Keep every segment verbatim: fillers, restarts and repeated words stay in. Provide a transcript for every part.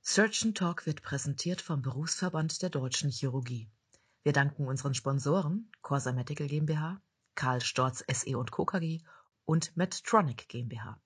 Surgeon Talk wird präsentiert vom Berufsverband der Deutschen Chirurgie. Wir danken unseren Sponsoren Corsa Medical GmbH, Karl Storz S E und Co. KG und Medtronic GmbH.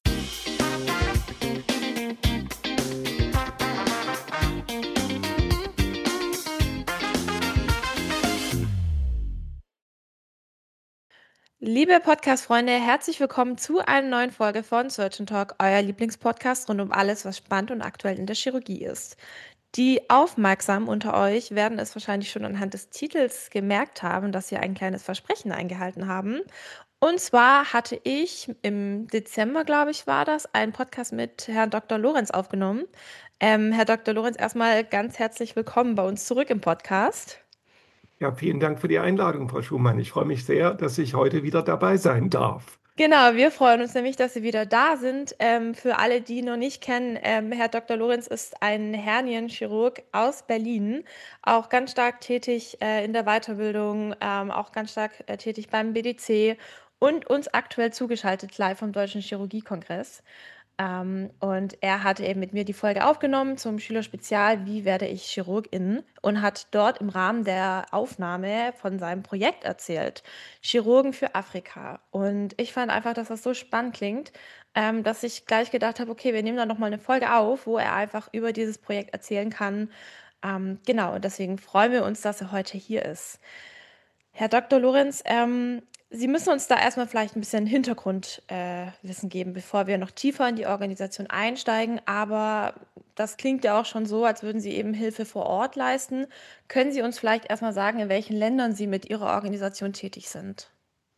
Liebe Podcast-Freunde, herzlich willkommen zu einer neuen Folge von Surgeon Talk, euer Lieblingspodcast rund um alles, was spannend und aktuell in der Chirurgie ist. Die Aufmerksamen unter euch werden es wahrscheinlich schon anhand des Titels gemerkt haben, dass wir ein kleines Versprechen eingehalten haben. Und zwar hatte ich im Dezember, glaube ich, war das, einen Podcast mit Herrn Doktor Lorenz aufgenommen. Ähm, Herr Doktor Lorenz, erstmal ganz herzlich willkommen bei uns zurück im Podcast. Ja, vielen Dank für die Einladung, Frau Schumann. Ich freue mich sehr, dass ich heute wieder dabei sein darf. Genau, wir freuen uns nämlich, dass Sie wieder da sind. Ähm, für alle, die ihn noch nicht kennen, ähm, Herr Doktor Lorenz ist ein Hernienchirurg aus Berlin, auch ganz stark tätig äh, in der Weiterbildung, ähm, auch ganz stark äh, tätig beim B D C und uns aktuell zugeschaltet live vom Deutschen Chirurgiekongress. Ähm, und er hatte eben mit mir die Folge aufgenommen zum Schülerspezial Wie werde ich Chirurgin? Und hat dort im Rahmen der Aufnahme von seinem Projekt erzählt, Chirurgen für Afrika. Und ich fand einfach, dass das so spannend klingt, ähm, dass ich gleich gedacht habe, okay, wir nehmen da nochmal eine Folge auf, wo er einfach über dieses Projekt erzählen kann. Ähm, genau, und deswegen freuen wir uns, dass er heute hier ist. Herr Doktor Lorenz, ähm, Sie müssen uns da erstmal vielleicht ein bisschen Hintergrundwissen äh, Wissen geben, bevor wir noch tiefer in die Organisation einsteigen. Aber das klingt ja auch schon so, als würden Sie eben Hilfe vor Ort leisten. Können Sie uns vielleicht erstmal sagen, in welchen Ländern Sie mit Ihrer Organisation tätig sind?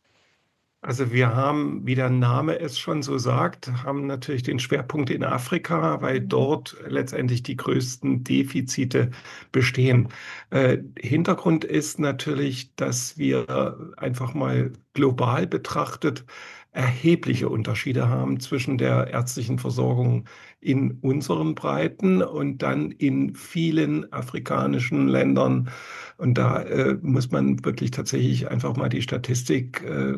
Also wir haben, wie der Name es schon so sagt, haben natürlich den Schwerpunkt in Afrika, weil Mhm. dort letztendlich die größten Defizite bestehen. Äh, Hintergrund ist natürlich, dass wir einfach mal global betrachtet erhebliche Unterschiede haben zwischen der ärztlichen Versorgung in unseren Breiten und dann in vielen afrikanischen Ländern. Und da äh, muss man wirklich tatsächlich einfach mal die Statistik, äh,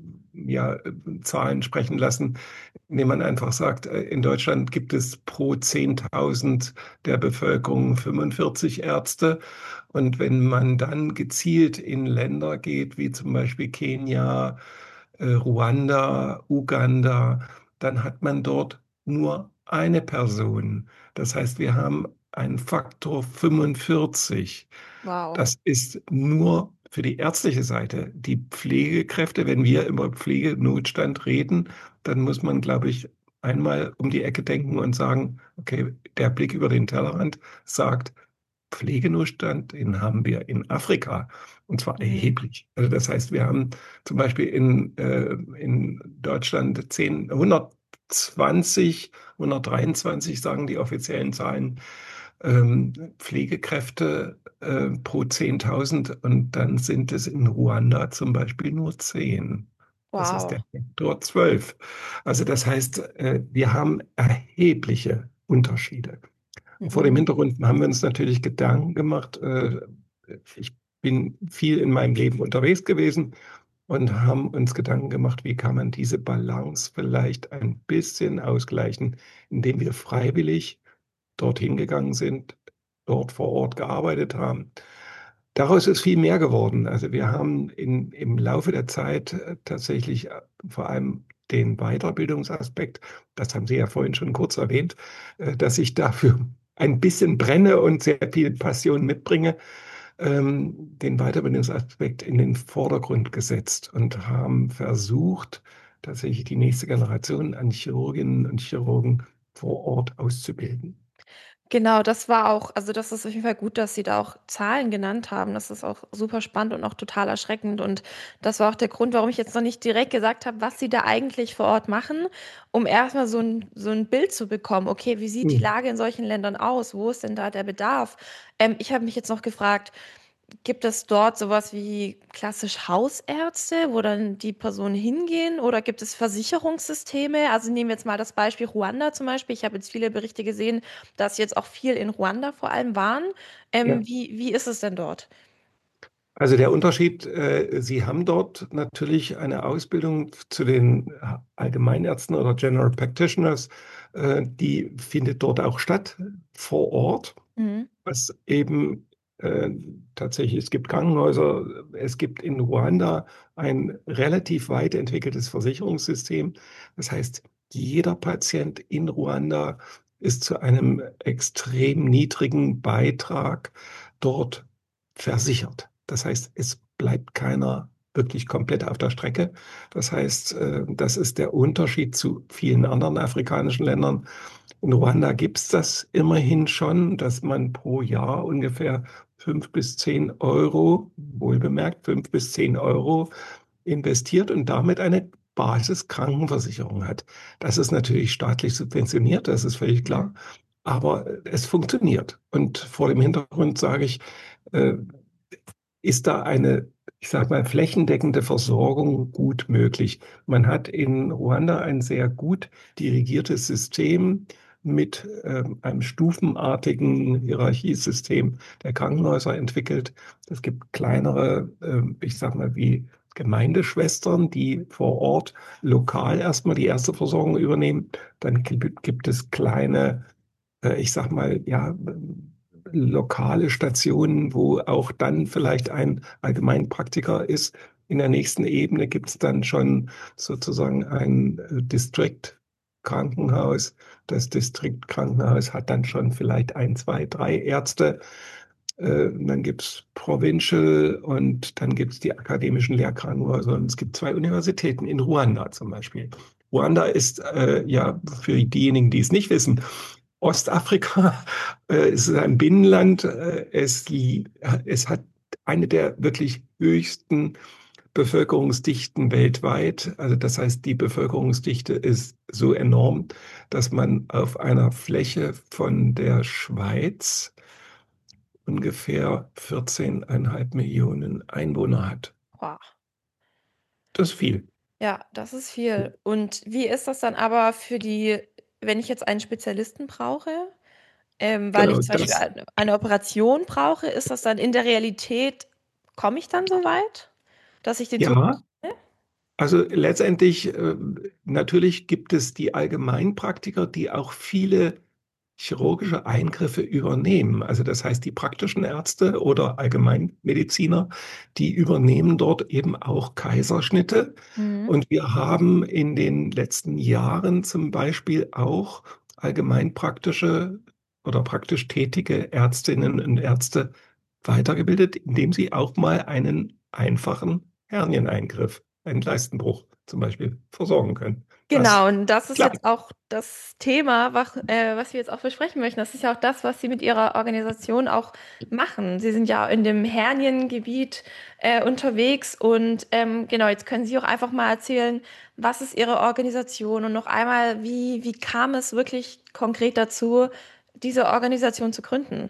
ja, Zahlen sprechen lassen, indem man einfach sagt, äh, in Deutschland gibt es pro zehntausend der Bevölkerung fünfundvierzig Ärzte. Und wenn man dann gezielt in Länder geht, wie zum Beispiel Kenia, äh, Ruanda, Uganda, dann hat man dort nur eine Person. Das heißt, wir haben einen Faktor fünfundvierzig. Wow. Das ist nur für die ärztliche Seite. Die Pflegekräfte, wenn wir über Pflegenotstand reden, dann muss man, glaube ich, einmal um die Ecke denken und sagen, okay, der Blick über den Tellerrand sagt, Pflegenotstand, den haben wir in Afrika, und zwar Mhm. erheblich. Also das heißt, wir haben zum Beispiel in, äh, in Deutschland zehn, hundertzwanzig, hundertdreiundzwanzig, sagen die offiziellen Zahlen, ähm, Pflegekräfte äh, pro zehntausend, und dann sind es in Ruanda zum Beispiel nur zehn. Das ist Wow. der Faktor zwölf. Also das heißt, äh, wir haben erhebliche Unterschiede. Vor dem Mhm. Hintergrund haben wir uns natürlich Gedanken gemacht. äh, Ich bin viel in meinem Leben unterwegs gewesen und haben uns Gedanken gemacht, wie kann man diese Balance vielleicht ein bisschen ausgleichen, indem wir freiwillig dorthin gegangen sind, dort vor Ort gearbeitet haben. Daraus ist viel mehr geworden. Also wir haben in, im Laufe der Zeit äh, tatsächlich äh, vor allem den Weiterbildungsaspekt, das haben Sie ja vorhin schon kurz erwähnt, äh, dass ich dafür ein bisschen brenne und sehr viel Passion mitbringe, ähm, den Weiterbildungsaspekt in den Vordergrund gesetzt und haben versucht, tatsächlich die nächste Generation an Chirurginnen und Chirurgen vor Ort auszubilden. Genau, das war auch, also das ist auf jeden Fall gut, dass Sie da auch Zahlen genannt haben. Das ist auch super spannend und auch total erschreckend. Und das war auch der Grund, warum ich jetzt noch nicht direkt gesagt habe, was Sie da eigentlich vor Ort machen, um erstmal so ein, so ein Bild zu bekommen. Okay, wie sieht die Hm. Lage in solchen Ländern aus? Wo ist denn da der Bedarf? Ähm, ich habe mich jetzt noch gefragt, gibt es dort sowas wie klassisch Hausärzte, wo dann die Personen hingehen? Oder gibt es Versicherungssysteme? Also nehmen wir jetzt mal das Beispiel Ruanda zum Beispiel. Ich habe jetzt viele Berichte gesehen, dass jetzt auch viel in Ruanda vor allem waren. Ja. Ähm, wie, wie ist es denn dort? Also der Unterschied, äh, Sie haben dort natürlich eine Ausbildung zu den Allgemeinärzten oder General Practitioners, äh, die findet dort auch statt, vor Ort, Mhm. was eben äh, tatsächlich, es gibt Krankenhäuser, es gibt in Ruanda ein relativ weit entwickeltes Versicherungssystem. Das heißt, jeder Patient in Ruanda ist zu einem extrem niedrigen Beitrag dort versichert. Das heißt, es bleibt keiner wirklich komplett auf der Strecke. Das heißt, äh, das ist der Unterschied zu vielen anderen afrikanischen Ländern. In Ruanda gibt es das immerhin schon, dass man pro Jahr ungefähr fünf bis zehn Euro, wohlbemerkt fünf bis zehn Euro investiert und damit eine Basiskrankenversicherung hat. Das ist natürlich staatlich subventioniert, das ist völlig klar, Mhm. aber es funktioniert. Und vor dem Hintergrund sage ich, äh, ist da eine, ich sage mal, flächendeckende Versorgung gut möglich. Man hat in Ruanda ein sehr gut dirigiertes System mit ähm, einem stufenartigen Hierarchiesystem der Krankenhäuser entwickelt. Es gibt kleinere, ähm, ich sage mal, wie Gemeindeschwestern, die vor Ort lokal erstmal die erste Versorgung übernehmen. Dann gibt, gibt es kleine, äh, ich sag mal, ja, lokale Stationen, wo auch dann vielleicht ein Allgemeinpraktiker ist. In der nächsten Ebene gibt es dann schon sozusagen ein äh, District-Krankenhaus. Das District-Krankenhaus hat dann schon vielleicht ein, zwei, drei Ärzte. Äh, dann gibt es Provincial und dann gibt es die akademischen Lehrkrankenhäuser. Und es gibt zwei Universitäten in Ruanda zum Beispiel. Ruanda ist äh, ja für diejenigen, die es nicht wissen, Ostafrika äh, ist ein Binnenland. Äh, es, es hat eine der wirklich höchsten Bevölkerungsdichten weltweit. Also das heißt, die Bevölkerungsdichte ist so enorm, dass man auf einer Fläche von der Schweiz ungefähr vierzehn Komma fünf Millionen Einwohner hat. Wow. Das ist viel. Ja, das ist viel. Und wie ist das dann aber für die, wenn ich jetzt einen Spezialisten brauche, ähm, weil Genau, ich zum Beispiel das, eine, eine Operation brauche, ist das dann in der Realität, komme ich dann so weit, dass ich den Zugang? ja. Also letztendlich, äh, natürlich gibt es die Allgemeinpraktiker, die auch viele chirurgische Eingriffe übernehmen. Also das heißt, die praktischen Ärzte oder Allgemeinmediziner, die übernehmen dort eben auch Kaiserschnitte. Mhm. Und wir haben in den letzten Jahren zum Beispiel auch allgemeinpraktische oder praktisch tätige Ärztinnen und Ärzte weitergebildet, indem sie auch mal einen einfachen Hernieneingriff, einen Leistenbruch zum Beispiel, versorgen können. Genau, Das und das ist klappt. jetzt auch das Thema, was, äh, was wir jetzt auch besprechen möchten. Das ist ja auch das, was Sie mit Ihrer Organisation auch machen. Sie sind ja in dem Herniengebiet äh, unterwegs und ähm, genau, jetzt können Sie auch einfach mal erzählen, was ist Ihre Organisation und noch einmal, wie, wie kam es wirklich konkret dazu, diese Organisation zu gründen?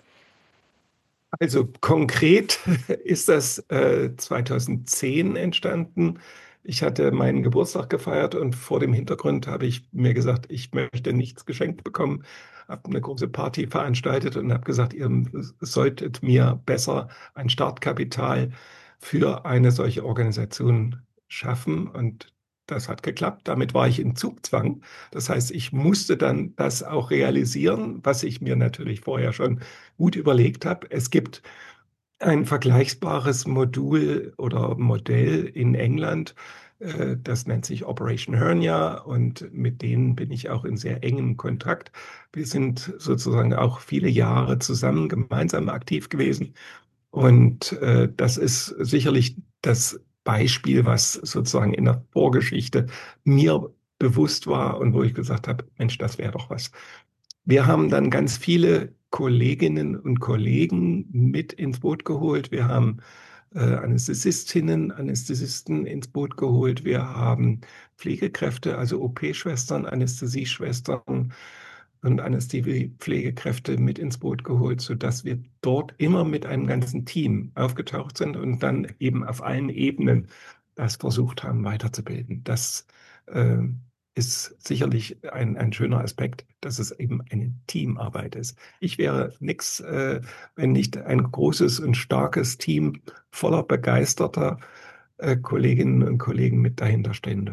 Also konkret ist das äh, zweitausendzehn entstanden. Ich hatte meinen Geburtstag gefeiert und vor dem Hintergrund habe ich mir gesagt, ich möchte nichts geschenkt bekommen. Habe eine große Party veranstaltet und habe gesagt, ihr solltet mir besser ein Startkapital für eine solche Organisation schaffen. Und das hat geklappt. Damit war ich in Zugzwang. Das heißt, ich musste dann das auch realisieren, was ich mir natürlich vorher schon gut überlegt habe. Es gibt ein vergleichbares Modul oder Modell in England, äh, das nennt sich Operation Hernia und mit denen bin ich auch in sehr engem Kontakt. Wir sind sozusagen auch viele Jahre zusammen gemeinsam aktiv gewesen und äh, das ist sicherlich das Beispiel, was sozusagen in der Vorgeschichte mir bewusst war und wo ich gesagt habe, Mensch, das wäre doch was. Wir haben dann ganz viele Kolleginnen und Kollegen mit ins Boot geholt. Wir haben äh, Anästhesistinnen, Anästhesisten ins Boot geholt. Wir haben Pflegekräfte, also O P-Schwestern, Anästhesieschwestern und Anästhesiepflegekräfte mit ins Boot geholt, sodass wir dort immer mit einem ganzen Team aufgetaucht sind und dann eben auf allen Ebenen das versucht haben weiterzubilden. Das äh, ist sicherlich ein, ein schöner Aspekt, dass es eben eine Teamarbeit ist. Ich wäre nichts, äh, wenn nicht ein großes und starkes Team voller begeisterter äh, Kolleginnen und Kollegen mit dahinter stände.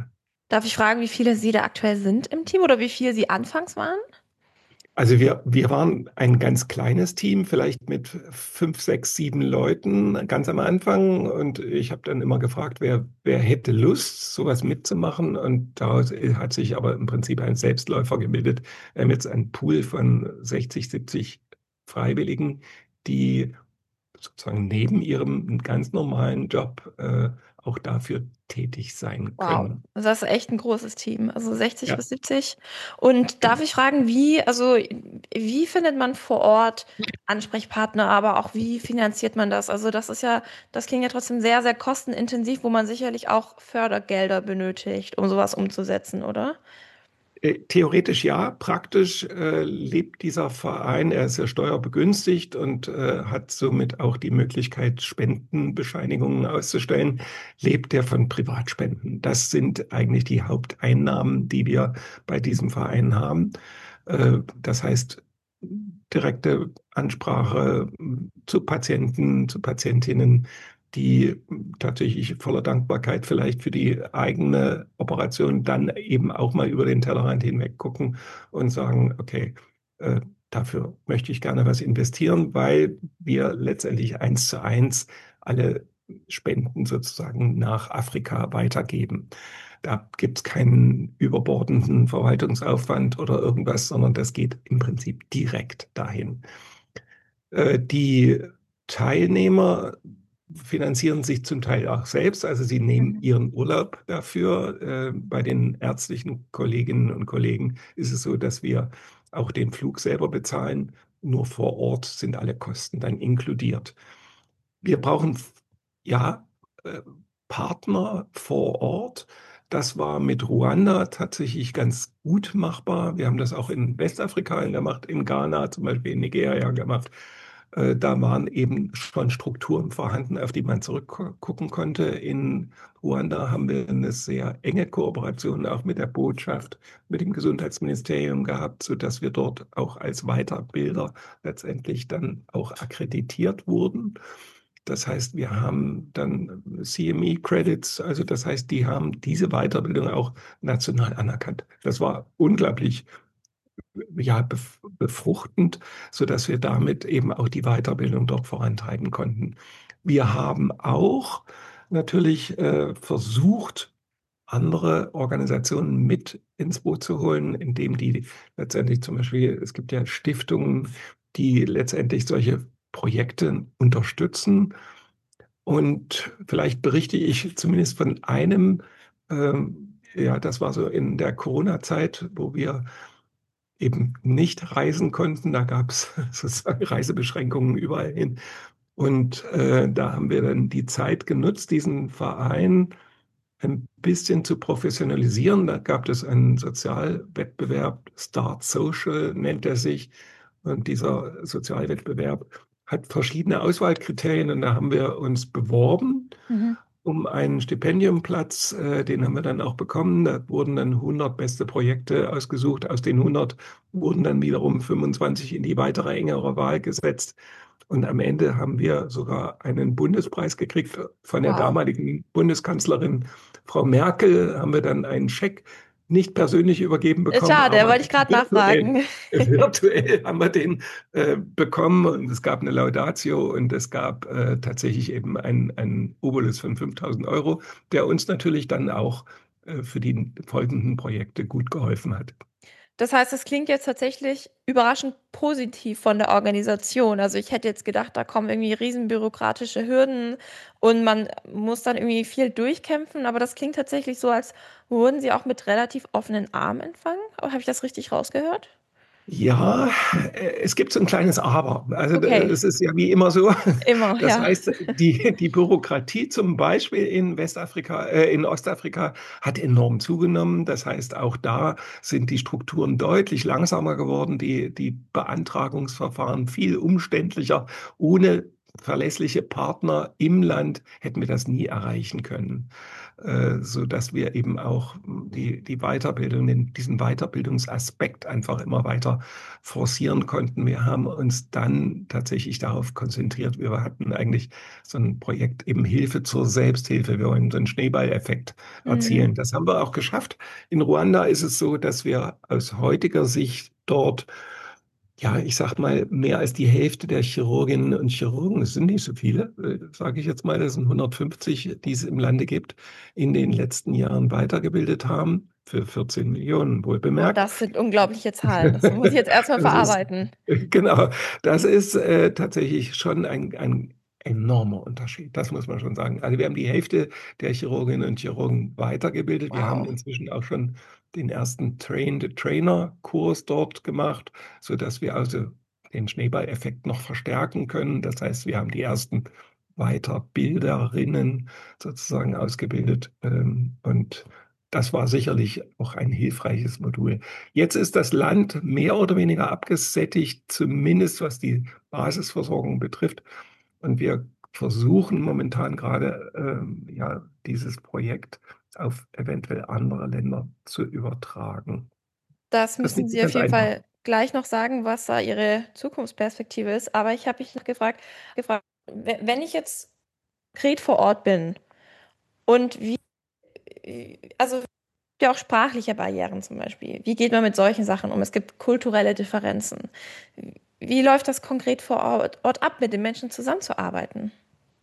Darf ich fragen, wie viele Sie da aktuell sind im Team oder wie viele Sie anfangs waren? Also wir, wir waren ein ganz kleines Team, vielleicht mit fünf, sechs, sieben Leuten ganz am Anfang. Und ich habe dann immer gefragt, wer, wer hätte Lust, sowas mitzumachen. Und daraus hat sich aber im Prinzip ein Selbstläufer gebildet. Wir haben jetzt einen Pool von sechzig, siebzig Freiwilligen, die sozusagen neben ihrem ganz normalen Job äh, auch dafür tätig sein Wow, können. also das ist echt ein großes Team, also sechzig Ja, bis siebzig. Und darf genau. ich fragen, wie, also wie findet man vor Ort Ansprechpartner, aber auch wie finanziert man das? Also das ist ja, das klingt ja trotzdem sehr, sehr kostenintensiv, wo man sicherlich auch Fördergelder benötigt, um sowas umzusetzen, oder? Äh, Theoretisch ja, praktisch äh, lebt dieser Verein, er ist ja steuerbegünstigt und äh, hat somit auch die Möglichkeit, Spendenbescheinigungen auszustellen, lebt er von Privatspenden. Das sind eigentlich die Haupteinnahmen, die wir bei diesem Verein haben. Äh, das heißt, direkte Ansprache zu Patienten, zu Patientinnen, die tatsächlich voller Dankbarkeit vielleicht für die eigene Operation dann eben auch mal über den Tellerrand hinweg gucken und sagen, okay, äh, dafür möchte ich gerne was investieren, weil wir letztendlich eins zu eins alle Spenden sozusagen nach Afrika weitergeben. Da gibt es keinen überbordenden Verwaltungsaufwand oder irgendwas, sondern das geht im Prinzip direkt dahin. Äh, Die Teilnehmer finanzieren sich zum Teil auch selbst, also sie nehmen Mhm. ihren Urlaub dafür. Äh, Bei den ärztlichen Kolleginnen und Kollegen ist es so, dass wir auch den Flug selber bezahlen. Nur vor Ort sind alle Kosten dann inkludiert. Wir brauchen ja äh, Partner vor Ort. Das war mit Ruanda tatsächlich ganz gut machbar. Wir haben das auch in Westafrika gemacht, in Ghana, zum Beispiel in Nigeria gemacht. Äh, Da waren eben schon Strukturen vorhanden, auf die man zurückgucken konnte. In Ruanda haben wir eine sehr enge Kooperation auch mit der Botschaft, mit dem Gesundheitsministerium gehabt, sodass wir dort auch als Weiterbilder letztendlich dann auch akkreditiert wurden. Das heißt, wir haben dann C M E-Credits, also das heißt, die haben diese Weiterbildung auch national anerkannt. Das war unglaublich ja, befruchtend, sodass wir damit eben auch die Weiterbildung dort vorantreiben konnten. Wir haben auch natürlich äh, versucht, andere Organisationen mit ins Boot zu holen, indem die letztendlich zum Beispiel, es gibt ja Stiftungen, die letztendlich solche Projekte unterstützen. Und vielleicht berichte ich zumindest von einem, ähm, ja, das war so in der Corona-Zeit, wo wir eben nicht reisen konnten. Da gab es sozusagen Reisebeschränkungen überall hin. Und äh, da haben wir dann die Zeit genutzt, diesen Verein ein bisschen zu professionalisieren. Da gab es einen Sozialwettbewerb, Start Social nennt er sich. Und dieser Sozialwettbewerb hat verschiedene Auswahlkriterien. Und da haben wir uns beworben Mhm. um einen Stipendiumplatz. Äh, den haben wir dann auch bekommen. Da wurden dann hundert beste Projekte ausgesucht. Aus den hundert wurden dann wiederum fünfundzwanzig in die weitere engere Wahl gesetzt. Und am Ende haben wir sogar einen Bundespreis gekriegt von der Wow. damaligen Bundeskanzlerin Frau Merkel. Haben wir dann einen Scheck nicht persönlich übergeben Äh, bekommen, Schade, aber wollte ich gerade virtuell, nachfragen. virtuell haben wir den äh, bekommen. Und es gab eine Laudatio und es gab äh, tatsächlich eben einen, einen Obolus von fünftausend Euro, der uns natürlich dann auch äh, für die folgenden Projekte gut geholfen hat. Das heißt, es klingt jetzt tatsächlich überraschend positiv von der Organisation. Also ich hätte jetzt gedacht, da kommen irgendwie riesen bürokratische Hürden und man muss dann irgendwie viel durchkämpfen, aber das klingt tatsächlich so, als wurden sie auch mit relativ offenen Armen empfangen. Habe ich das richtig rausgehört? Ja, äh, es gibt so ein kleines Aber. Also äh, Okay, es ist ja wie immer so. immer, Das ja. heißt, die, die Bürokratie zum Beispiel in Westafrika, äh, in Ostafrika hat enorm zugenommen. Das heißt, auch da sind die Strukturen deutlich langsamer geworden, die, die Beantragungsverfahren viel umständlicher. Ohne verlässliche Partner im Land hätten wir das nie erreichen können. äh, so dass wir eben auch die, die Weiterbildung, den, diesen Weiterbildungsaspekt einfach immer weiter forcieren konnten. Wir haben uns dann tatsächlich darauf konzentriert. Wir hatten eigentlich so ein Projekt eben Hilfe zur Selbsthilfe. Wir wollen so einen Schneeballeffekt erzielen. Mhm. Das haben wir auch geschafft. In Ruanda ist es so, dass wir aus heutiger Sicht dort, ja, ich sag mal, mehr als die Hälfte der Chirurginnen und Chirurgen, es sind nicht so viele, sage ich jetzt mal, das sind hundertfünfzig, die es im Lande gibt, in den letzten Jahren weitergebildet haben, für vierzehn Millionen, wohl Boah, bemerkt. das sind unglaubliche Zahlen. Das muss ich jetzt erstmal Das ist, verarbeiten. genau, das ist äh, tatsächlich schon ein, ein enormer Unterschied, das muss man schon sagen. Also wir haben die Hälfte der Chirurginnen und Chirurgen weitergebildet. Wir haben Wow. inzwischen auch schon den ersten Train-the-Trainer-Kurs dort gemacht, sodass wir also den Schneeballeffekt noch verstärken können. Das heißt, wir haben die ersten Weiterbilderinnen sozusagen ausgebildet. Ähm, und das war sicherlich auch ein hilfreiches Modul. Jetzt ist das Land mehr oder weniger abgesättigt, zumindest was die Basisversorgung betrifft. Und wir versuchen momentan gerade, ähm, ja, dieses Projekt auf eventuell andere Länder zu übertragen. Das Das ist müssen nicht so Sie auf ganz jeden einfach. Fall gleich noch sagen, was da Ihre Zukunftsperspektive ist. Aber ich habe mich noch gefragt, gefragt, we- wenn ich jetzt konkret vor Ort bin und wie, also es gibt ja auch sprachliche Barrieren zum Beispiel. Wie geht man mit solchen Sachen um? Es gibt kulturelle Differenzen. Wie läuft das konkret vor Ort, Ort ab, mit den Menschen zusammenzuarbeiten?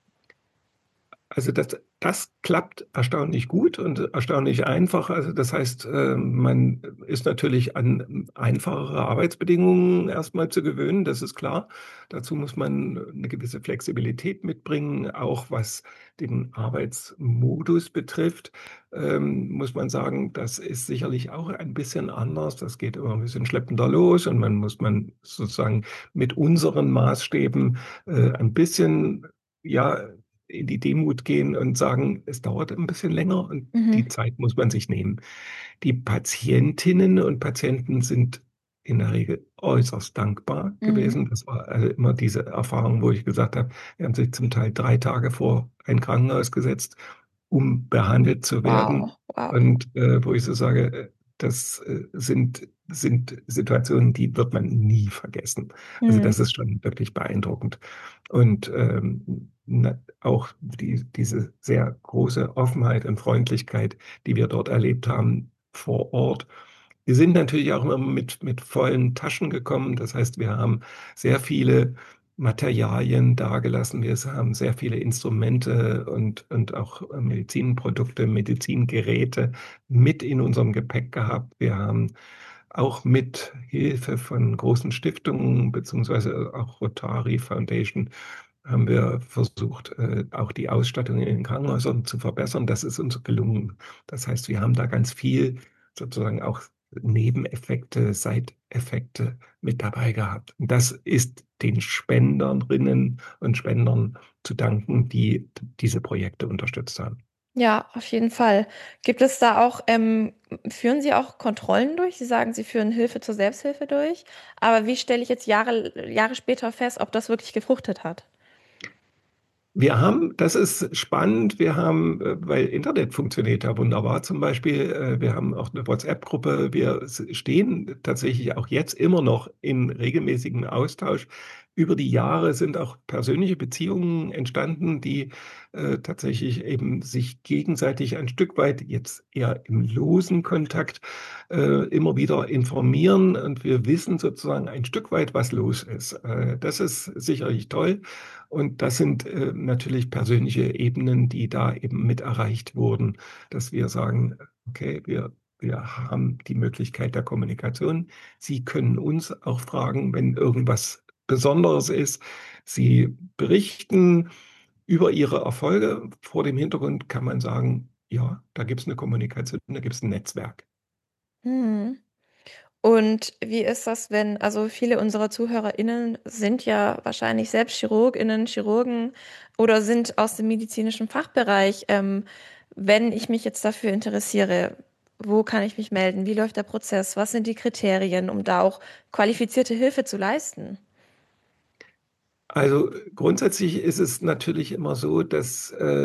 Also das, das klappt erstaunlich gut und erstaunlich einfach. Also das heißt, äh, man ist natürlich an einfachere Arbeitsbedingungen erstmal zu gewöhnen, das ist klar. Dazu muss man eine gewisse Flexibilität mitbringen, auch was den Arbeitsmodus betrifft. Ähm, muss man sagen, das ist sicherlich auch ein bisschen anders. Das geht immer ein bisschen schleppender los und man muss man sozusagen mit unseren Maßstäben äh, ein bisschen, ja, in die Demut gehen und sagen, es dauert ein bisschen länger und die Mhm. Zeit muss man sich nehmen. Die Patientinnen und Patienten sind in der Regel äußerst dankbar Mhm. gewesen. Das war also immer diese Erfahrung, wo ich gesagt habe, wir haben sich zum Teil drei Tage vor ein Krankenhaus gesetzt, um behandelt zu werden. Wow, wow. Und äh, wo ich so sage, äh, das äh, sind, sind Situationen, die wird man nie vergessen. Also Mhm. das ist schon wirklich beeindruckend. Und ähm, na, auch die, diese sehr große Offenheit und Freundlichkeit, die wir dort erlebt haben vor Ort. Wir sind natürlich auch immer mit, mit vollen Taschen gekommen. Das heißt, wir haben sehr viele Materialien dagelassen. Wir haben sehr viele Instrumente und, und auch Medizinprodukte, Medizingeräte mit in unserem Gepäck gehabt. Wir haben auch mit Hilfe von großen Stiftungen, beziehungsweise auch Rotary Foundation, haben wir versucht, äh, auch die Ausstattung in den Krankenhäusern zu verbessern. Das ist uns gelungen. Das heißt, wir haben da ganz viel sozusagen auch Nebeneffekte, Seiteffekte mit dabei gehabt. Und das ist den Spenderinnen und Spendern zu danken, die diese Projekte unterstützt haben. Ja, auf jeden Fall. Gibt es da auch, ähm, führen Sie auch Kontrollen durch? Sie sagen, Sie führen Hilfe zur Selbsthilfe durch. Aber wie stelle ich jetzt Jahre, Jahre später fest, ob das wirklich gefruchtet hat? Wir haben, das ist spannend, wir haben, äh, weil Internet funktioniert ja wunderbar zum Beispiel, äh, wir haben auch eine WhatsApp-Gruppe, wir s- stehen tatsächlich auch jetzt immer noch in regelmäßigem Austausch. Über die Jahre sind auch persönliche Beziehungen entstanden, die äh, tatsächlich eben sich gegenseitig ein Stück weit jetzt eher im losen Kontakt äh, immer wieder informieren und wir wissen sozusagen ein Stück weit, was los ist. Äh, das ist sicherlich toll. Und das sind äh, natürlich persönliche Ebenen, die da eben mit erreicht wurden, dass wir sagen, okay, wir, wir haben die Möglichkeit der Kommunikation. Sie können uns auch fragen, wenn irgendwas Besonderes ist. Sie berichten über Ihre Erfolge. Vor dem Hintergrund kann man sagen, ja, da gibt es eine Kommunikation, da gibt es ein Netzwerk. Mhm. Und wie ist das, wenn, also viele unserer ZuhörerInnen sind ja wahrscheinlich selbst ChirurgInnen, Chirurgen oder sind aus dem medizinischen Fachbereich. Ähm, wenn ich mich jetzt dafür interessiere, wo kann ich mich melden? Wie läuft der Prozess? Was sind die Kriterien, um da auch qualifizierte Hilfe zu leisten? Also grundsätzlich ist es natürlich immer so, dass äh,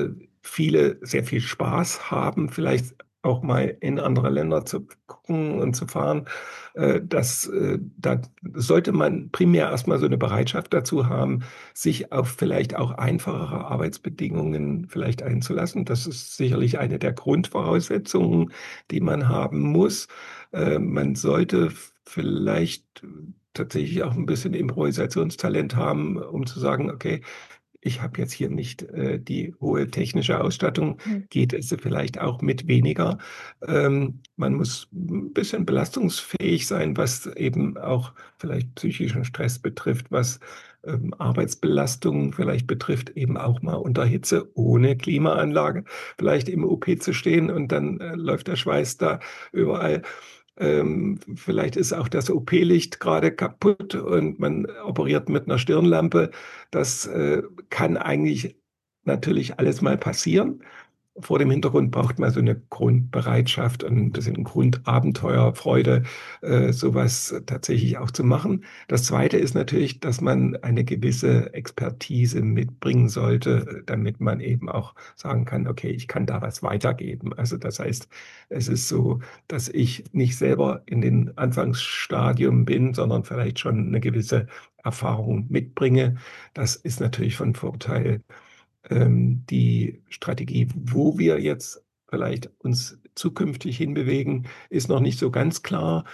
viele sehr viel Spaß haben, vielleicht auch mal in andere Länder zu gucken und zu fahren. Äh, das, äh, da sollte man primär erstmal so eine Bereitschaft dazu haben, sich auf vielleicht auch einfachere Arbeitsbedingungen vielleicht einzulassen. Das ist sicherlich eine der Grundvoraussetzungen, die man haben muss. Äh, Man sollte vielleicht tatsächlich auch ein bisschen Improvisationstalent haben, um zu sagen, okay, ich habe jetzt hier nicht äh, die hohe technische Ausstattung, Mhm. geht es vielleicht auch mit weniger. Ähm, man muss ein bisschen belastungsfähig sein, was eben auch vielleicht psychischen Stress betrifft, was ähm, Arbeitsbelastung vielleicht betrifft, eben auch mal unter Hitze ohne Klimaanlage vielleicht im O P zu stehen und dann äh, läuft der Schweiß da überall. Ähm, vielleicht ist auch das O P-Licht gerade kaputt und man operiert mit einer Stirnlampe. Das äh, kann eigentlich natürlich alles mal passieren. Vor dem Hintergrund braucht man so eine Grundbereitschaft und ein bisschen Grundabenteuerfreude, äh, sowas tatsächlich auch zu machen. Das Zweite ist natürlich, dass man eine gewisse Expertise mitbringen sollte, damit man eben auch sagen kann, okay, ich kann da was weitergeben. Also das heißt, es ist so, dass ich nicht selber in den Anfangsstadium bin, sondern vielleicht schon eine gewisse Erfahrung mitbringe. Das ist natürlich von Vorteil. Ähm, die Strategie, wo wir jetzt vielleicht uns zukünftig hinbewegen, ist noch nicht so ganz klar.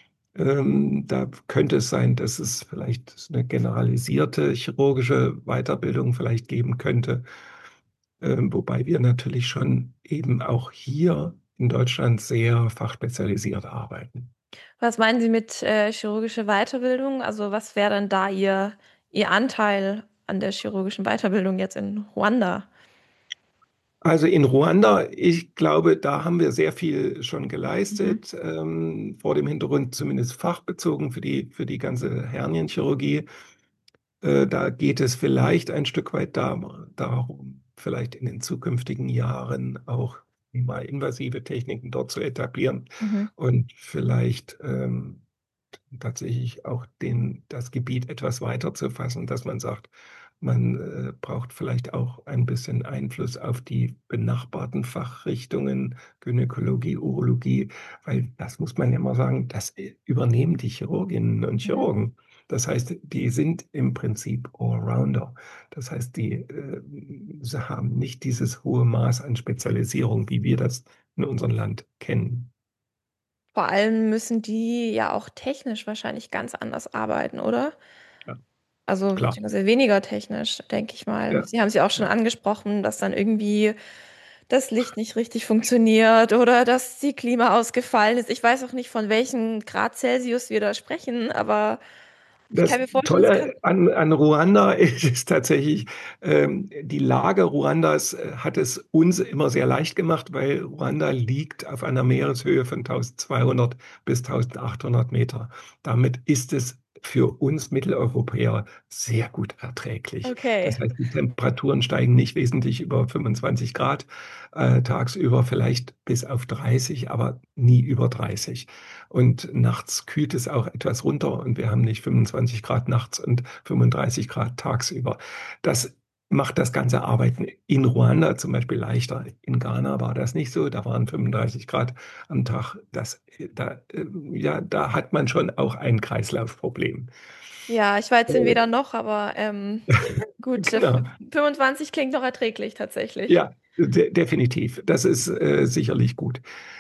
Ähm, da könnte es sein, dass es vielleicht eine generalisierte chirurgische Weiterbildung vielleicht geben könnte, ähm, wobei wir natürlich schon eben auch hier in Deutschland sehr fachspezialisiert arbeiten. Was meinen Sie mit äh, chirurgische Weiterbildung? Also was wäre dann da Ihr, Ihr Anteil an der chirurgischen Weiterbildung jetzt in Ruanda? Also in Ruanda, ich glaube, da haben wir sehr viel schon Mhm. geleistet, ähm, vor dem Hintergrund zumindest fachbezogen für die, für die ganze Hernienchirurgie. Äh, da geht es vielleicht ein Stück weit da, darum, vielleicht in den zukünftigen Jahren auch mal invasive Techniken dort zu etablieren Mhm. und vielleicht ähm, tatsächlich auch den, das Gebiet etwas weiter zu fassen, dass man sagt, man äh, braucht vielleicht auch ein bisschen Einfluss auf die benachbarten Fachrichtungen, Gynäkologie, Urologie, weil das muss man ja mal sagen, das äh, übernehmen die Chirurginnen und Mhm. Chirurgen. Das heißt, die sind im Prinzip Allrounder. Das heißt, die äh, sie haben nicht dieses hohe Maß an Spezialisierung, wie wir das in unserem Land kennen. Vor allem müssen die ja auch technisch wahrscheinlich ganz anders arbeiten, oder? Ja, Also klar. beziehungsweise weniger technisch, denke ich mal. Ja. Sie haben es ja auch schon angesprochen, dass dann irgendwie das Licht nicht richtig funktioniert oder dass die Klima ausgefallen ist. Ich weiß auch nicht, von welchem Grad Celsius wir da sprechen, aber ich kann Das mir vorstellen, es kann. Tolle an, an Ruanda ist tatsächlich, ähm, die Lage Ruandas äh, hat es uns immer sehr leicht gemacht, weil Ruanda liegt auf einer Meereshöhe von eintausendzweihundert bis eintausendachthundert Meter. Damit ist es für uns Mitteleuropäer sehr gut erträglich. Okay. Das heißt, die Temperaturen steigen nicht wesentlich über fünfundzwanzig Grad, äh, tagsüber vielleicht bis auf dreißig, aber nie über dreißig. Und nachts kühlt es auch etwas runter und wir haben nicht fünfundzwanzig Grad nachts und fünfunddreißig Grad tagsüber. Das macht das ganze Arbeiten in Ruanda zum Beispiel leichter. In Ghana war das nicht so, da waren fünfunddreißig Grad am Tag. Das, da, äh, ja, da hat man schon auch ein Kreislaufproblem. Ja, ich war jetzt in Äh, weder noch, aber ähm, gut, äh, Genau. fünfundzwanzig klingt noch erträglich tatsächlich. Ja, de definitiv. Das ist äh, sicherlich gut.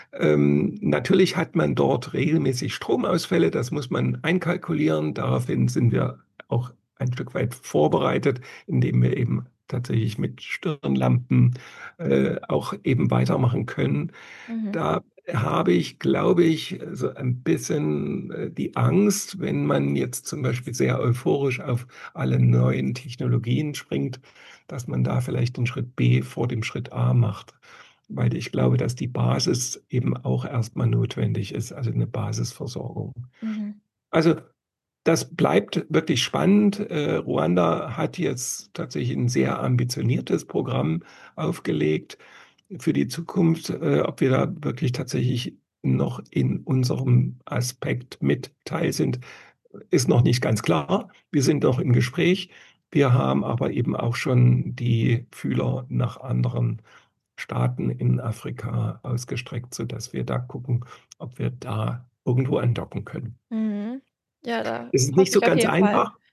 Ähm, natürlich hat man dort regelmäßig Stromausfälle, das muss man einkalkulieren. Daraufhin sind wir auch ein Stück weit vorbereitet, indem wir eben tatsächlich mit Stirnlampen äh, auch eben weitermachen können. Mhm. Da habe ich, glaube ich, so ein bisschen äh, die Angst, wenn man jetzt zum Beispiel sehr euphorisch auf alle neuen Technologien springt, dass man da vielleicht den Schritt B vor dem Schritt A macht. Weil ich glaube, dass die Basis eben auch erstmal notwendig ist, also eine Basisversorgung. Mhm. Also das bleibt wirklich spannend. Äh, Ruanda hat jetzt tatsächlich ein sehr ambitioniertes Programm aufgelegt für die Zukunft. Äh, ob wir da wirklich tatsächlich noch in unserem Aspekt mit teil sind, ist noch nicht ganz klar. Wir sind noch im Gespräch. Wir haben aber eben auch schon die Fühler nach anderen Staaten in Afrika ausgestreckt, sodass wir da gucken, ob wir da irgendwo andocken können. Mhm. Ja, da Es ist nicht hoffe so ich auf ganz jeden Fall. einfach,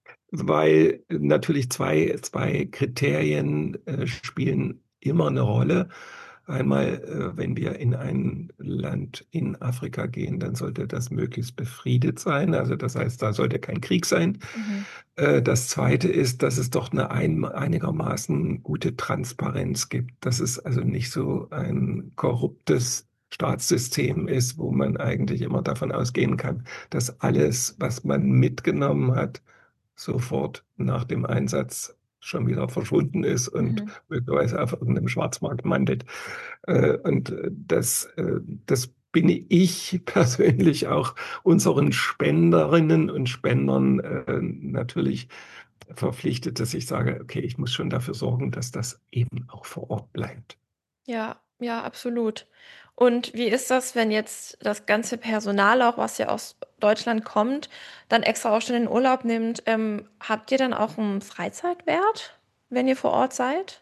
weil natürlich zwei, zwei Kriterien äh, spielen immer eine Rolle. Einmal, äh, wenn wir in ein Land in Afrika gehen, dann sollte das möglichst befriedet sein. Also das heißt, da sollte kein Krieg sein. Mhm. Äh, das Zweite ist, dass es doch eine ein, einigermaßen gute Transparenz gibt, dass es also nicht so ein korruptes Staatssystem ist, wo man eigentlich immer davon ausgehen kann, dass alles, was man mitgenommen hat, sofort nach dem Einsatz schon wieder verschwunden ist und Mhm. möglicherweise auf irgendeinem Schwarzmarkt landet. Äh, Und äh, das, äh, das bin ich persönlich auch unseren Spenderinnen und Spendern äh, natürlich verpflichtet, dass ich sage, okay, ich muss schon dafür sorgen, dass das eben auch vor Ort bleibt. Ja, ja, absolut. Und wie ist das, wenn jetzt das ganze Personal auch, was ja aus Deutschland kommt, dann extra auch schon in Urlaub nimmt? Ähm, habt ihr dann auch einen Freizeitwert, wenn ihr vor Ort seid?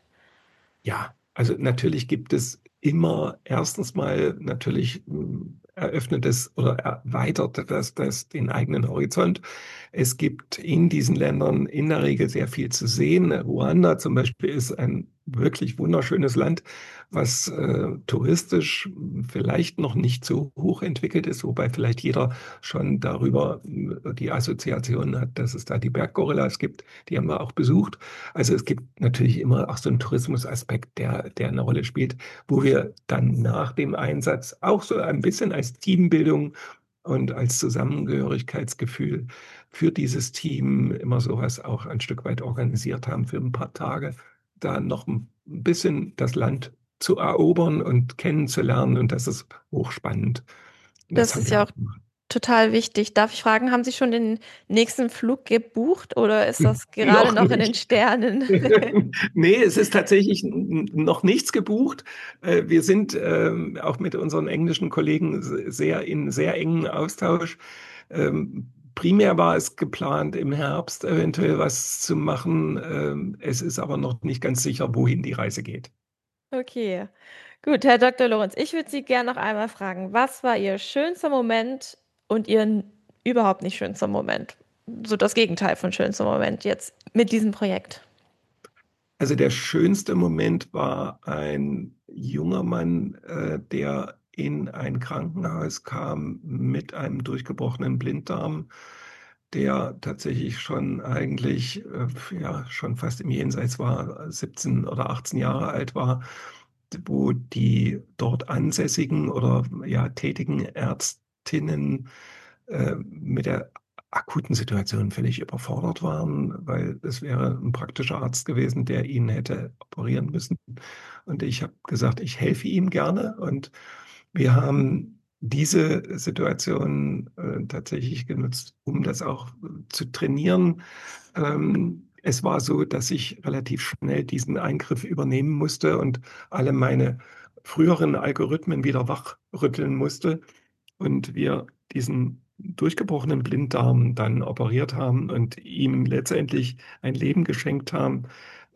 Ja, also natürlich gibt es immer erstens mal natürlich mh, eröffnet es oder erweitert das, das den eigenen Horizont. Es gibt in diesen Ländern in der Regel sehr viel zu sehen. Ruanda zum Beispiel ist ein wirklich wunderschönes Land, was äh, touristisch vielleicht noch nicht so hoch entwickelt ist, wobei vielleicht jeder schon darüber äh, die Assoziation hat, dass es da die Berggorillas gibt. Die haben wir auch besucht. Also es gibt natürlich immer auch so einen Tourismusaspekt, der, der eine Rolle spielt, wo wir dann nach dem Einsatz auch so ein bisschen als Teambildung und als Zusammengehörigkeitsgefühl für dieses Team immer sowas auch ein Stück weit organisiert haben für ein paar Tage, da noch ein bisschen das Land zu erobern und kennenzulernen. Und das ist hochspannend. Und das Das haben ist wir ja auch auch gemacht. total wichtig. Darf ich fragen, haben Sie schon den nächsten Flug gebucht oder ist das gerade Noch noch in den nicht. Sternen? Nee, es ist tatsächlich n- noch nichts gebucht. Äh, Wir sind ähm, auch mit unseren englischen Kollegen se- sehr in sehr engen Austausch. Ähm, Primär war es geplant, im Herbst eventuell was zu machen. Ähm, Es ist aber noch nicht ganz sicher, wohin die Reise geht. Okay, gut, Herr Doktor Lorenz, ich würde Sie gerne noch einmal fragen, was war Ihr schönster Moment und Ihr n- überhaupt nicht schönster Moment? So das Gegenteil von schönster Moment jetzt mit diesem Projekt. Also der schönste Moment war ein junger Mann, äh, der in ein Krankenhaus kam mit einem durchgebrochenen Blinddarm, der tatsächlich schon eigentlich äh, ja, schon fast im Jenseits war, siebzehn oder achtzehn Jahre alt war, wo die dort ansässigen oder ja, tätigen Ärztinnen äh, mit der akuten Situation völlig überfordert waren, weil es wäre ein praktischer Arzt gewesen, der ihn hätte operieren müssen. Und ich habe gesagt, ich helfe ihm gerne. Und wir haben diese Situation äh, tatsächlich genutzt, um das auch äh, zu trainieren. Ähm, es war so, dass ich relativ schnell diesen Eingriff übernehmen musste und alle meine früheren Algorithmen wieder wachrütteln musste und wir diesen durchgebrochenen Blinddarm dann operiert haben und ihm letztendlich ein Leben geschenkt haben,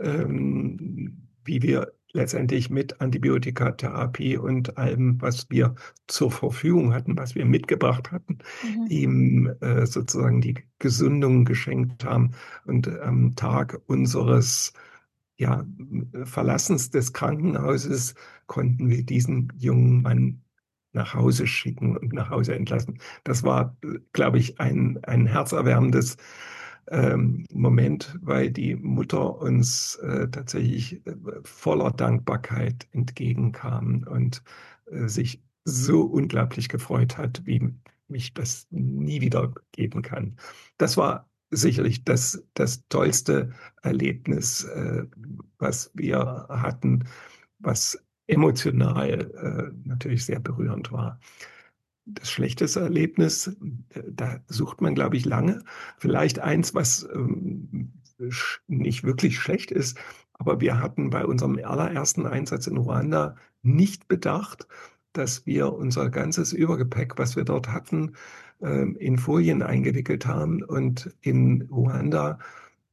ähm, wie wir letztendlich mit Antibiotikatherapie und allem, was wir zur Verfügung hatten, was wir mitgebracht hatten, Mhm. ihm äh, sozusagen die Gesundung geschenkt haben. Und am Tag unseres ja, Verlassens des Krankenhauses konnten wir diesen jungen Mann nach Hause schicken und nach Hause entlassen. Das war, glaube ich, ein, ein herzerwärmendes ähm, Moment, weil die Mutter uns äh, tatsächlich äh, voller Dankbarkeit entgegenkam und äh, sich so unglaublich gefreut hat, wie mich das nie wieder geben kann. Das war sicherlich das, das tollste Erlebnis, äh, was wir hatten, was emotional äh, natürlich sehr berührend war. Das schlechteste Erlebnis, äh, da sucht man, glaube ich, lange. Vielleicht eins, was ähm, sch- nicht wirklich schlecht ist, aber wir hatten bei unserem allerersten Einsatz in Ruanda nicht bedacht, dass wir unser ganzes Übergepäck, was wir dort hatten, ähm, in Folien eingewickelt haben und in Ruanda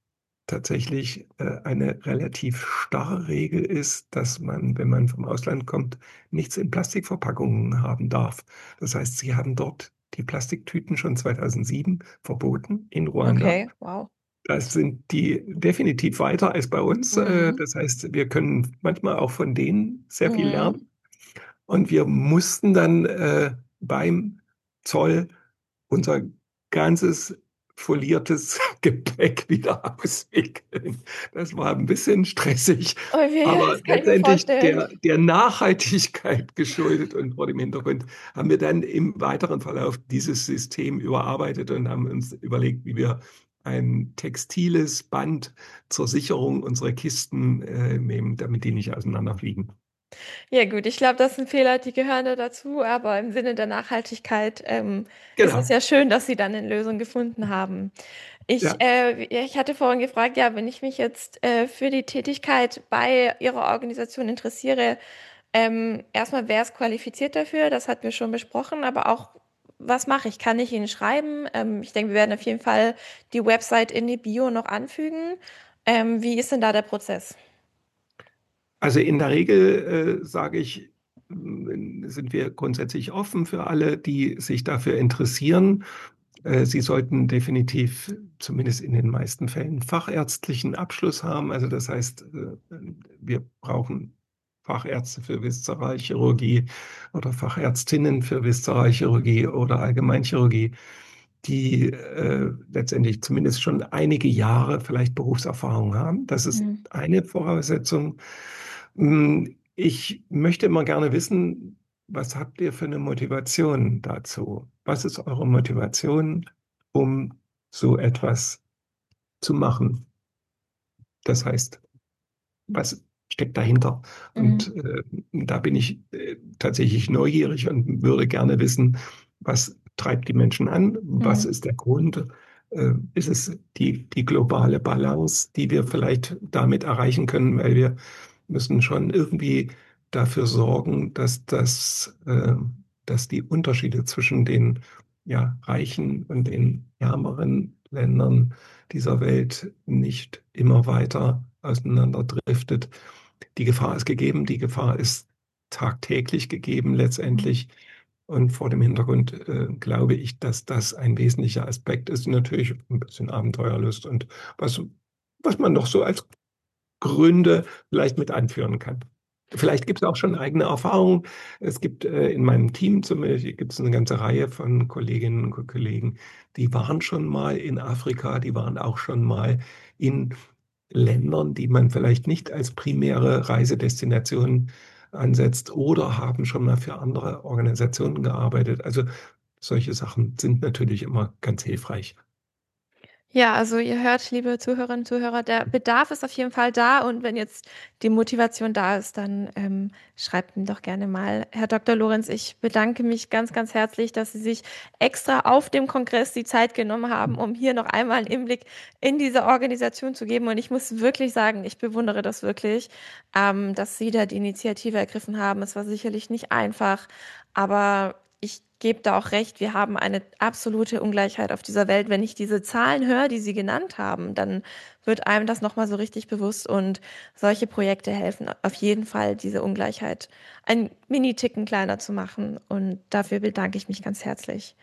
tatsächlich äh, eine relativ starre Regel ist, dass man, wenn man vom Ausland kommt, nichts in Plastikverpackungen haben darf. Das heißt, sie haben dort die Plastiktüten schon zweitausendsieben verboten in Ruanda. Okay, wow. Das sind die definitiv weiter als bei uns. Äh, Mhm. Das heißt, wir können manchmal auch von denen sehr viel Mhm. lernen. Und wir mussten dann äh, beim Zoll unser ganzes foliertes Gepäck wieder auswickeln. Das war ein bisschen stressig, Oh je, aber das kann ich mir letztendlich vorstellen. der, der Nachhaltigkeit geschuldet und vor dem Hintergrund haben wir dann im weiteren Verlauf dieses System überarbeitet und haben uns überlegt, wie wir ein textiles Band zur Sicherung unserer Kisten äh, nehmen, damit die nicht auseinanderfliegen. Ja gut, ich glaube, das sind Fehler, die gehören da dazu, aber im Sinne der Nachhaltigkeit ähm, ist es Genau, ja schön, dass Sie dann eine Lösung gefunden haben. Ich, ja. äh, ich hatte vorhin gefragt, ja, wenn ich mich jetzt äh, für die Tätigkeit bei Ihrer Organisation interessiere, ähm, erstmal, wer ist qualifiziert dafür? Das hatten wir schon besprochen, aber auch, was mache ich? Kann ich Ihnen schreiben? Ähm, ich denke, wir werden auf jeden Fall die Website in die Bio noch anfügen. Ähm, wie ist denn da der Prozess? Also in der Regel äh, sage ich, m, sind wir grundsätzlich offen für alle, die sich dafür interessieren. Äh, Sie sollten definitiv, zumindest in den meisten Fällen, fachärztlichen Abschluss haben. Also das heißt, äh, wir brauchen Fachärzte für Viszeralchirurgie oder Fachärztinnen für Viszeralchirurgie oder Allgemeinchirurgie, die äh, letztendlich zumindest schon einige Jahre vielleicht Berufserfahrung haben. Das ist Mhm. eine Voraussetzung. Hm, Ich möchte immer gerne wissen, was habt ihr für eine Motivation dazu? Was ist eure Motivation, um so etwas zu machen? Das heißt, was steckt dahinter? Mhm. Und äh, da bin ich äh, tatsächlich neugierig und würde gerne wissen, was treibt die Menschen an? Was Mhm. ist der Grund? Äh, ist es die, die globale Balance, die wir vielleicht damit erreichen können? Weil wir müssen schon irgendwie dafür sorgen, dass das, äh, dass die Unterschiede zwischen den ja, reichen und den ärmeren Ländern dieser Welt nicht immer weiter auseinanderdriftet. Die Gefahr ist gegeben, die Gefahr ist tagtäglich gegeben Mhm. letztendlich. Und vor dem Hintergrund äh, glaube ich, dass das ein wesentlicher Aspekt ist. Natürlich ein bisschen Abenteuerlust und was, was man noch so als Gründe vielleicht mit anführen kann. Vielleicht gibt es auch schon eigene Erfahrungen. Es gibt äh, in meinem Team zum Beispiel gibt es eine ganze Reihe von Kolleginnen und Kollegen, die waren schon mal in Afrika, die waren auch schon mal in Ländern, die man vielleicht nicht als primäre Reisedestination ansetzt oder haben schon mal für andere Organisationen gearbeitet. Also solche Sachen sind natürlich immer ganz hilfreich. Ja, also ihr hört, liebe Zuhörerinnen und Zuhörer, der Bedarf ist auf jeden Fall da und wenn jetzt die Motivation da ist, dann ähm, schreibt mir doch gerne mal. Herr Doktor Lorenz, ich bedanke mich ganz, ganz herzlich, dass Sie sich extra auf dem Kongress die Zeit genommen haben, um hier noch einmal einen Einblick in diese Organisation zu geben. Und ich muss wirklich sagen, ich bewundere das wirklich, ähm, dass Sie da die Initiative ergriffen haben. Es war sicherlich nicht einfach, aber ich gebe da auch recht, wir haben eine absolute Ungleichheit auf dieser Welt. Wenn ich diese Zahlen höre, die Sie genannt haben, dann wird einem das nochmal so richtig bewusst und solche Projekte helfen auf jeden Fall, diese Ungleichheit ein Mini-Ticken kleiner zu machen und dafür bedanke ich mich ganz herzlich.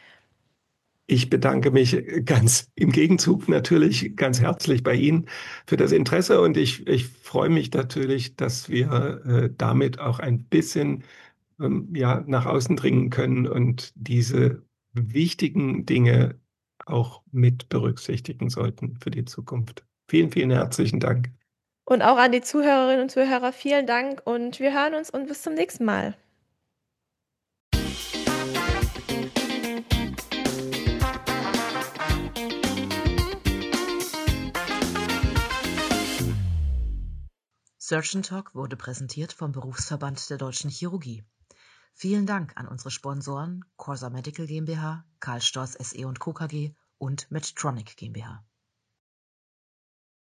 Ich bedanke mich ganz im Gegenzug natürlich ganz herzlich bei Ihnen für das Interesse und ich, ich freue mich natürlich, dass wir äh, damit auch ein bisschen ähm, ja, nach außen dringen können und diese wichtigen Dinge auch mit berücksichtigen sollten für die Zukunft. Vielen, vielen herzlichen Dank. Und auch an die Zuhörerinnen und Zuhörer vielen Dank und wir hören uns und bis zum nächsten Mal. Surgeon Talk wurde präsentiert vom Berufsverband der Deutschen Chirurgie. Vielen Dank an unsere Sponsoren Corsa Medical GmbH, Karl Storz S E und Co. KG und Medtronic GmbH.